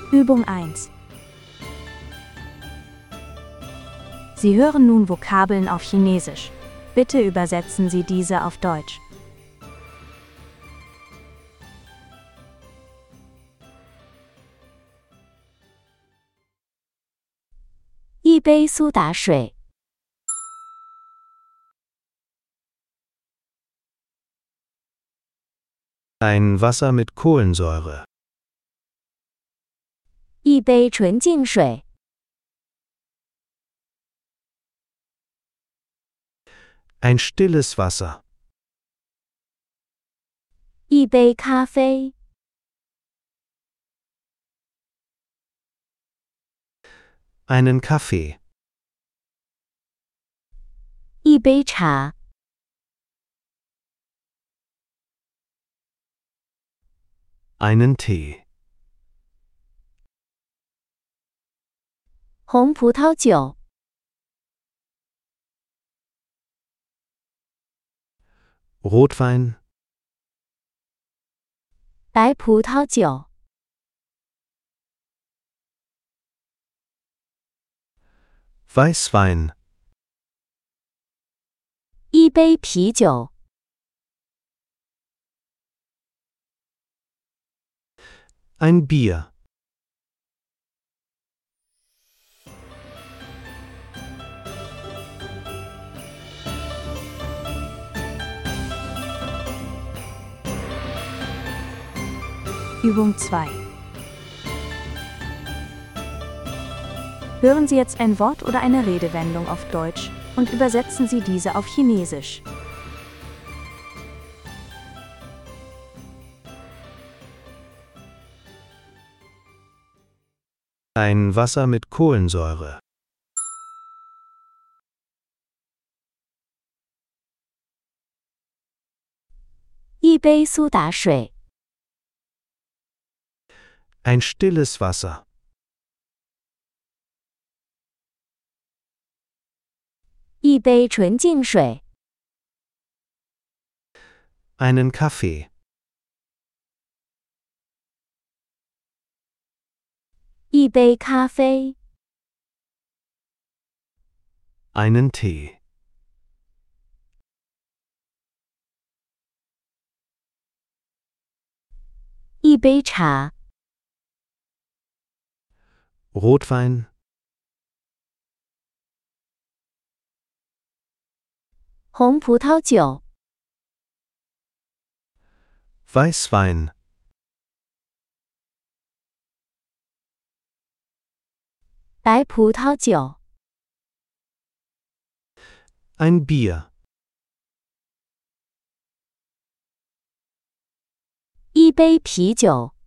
Übung 1. Sie hören nun Vokabeln auf Chinesisch. Bitte übersetzen Sie diese auf Deutsch. 一杯苏打水， Ein Wasser mit Kohlensäure. 一杯纯净水， Ein stilles Wasser. 一杯咖啡， Einen Kaffee. 一杯茶， Einen Tee. 红葡萄酒， Rotwein. 白葡萄酒， Weißwein. 一杯啤酒， Ein Bier. Übung 2. Hören Sie jetzt ein Wort oder eine Redewendung auf Deutsch und übersetzen Sie diese auf Chinesisch. Ein Wasser mit Kohlensäure. 一杯苏打水， Ein stilles Wasser. 一杯纯净水， Einen Kaffee. 一杯咖啡， Einen Tee. 一杯茶， Rotwein. 红葡萄酒， Weißwein. 白葡萄酒， Ein Bier. 一杯啤酒。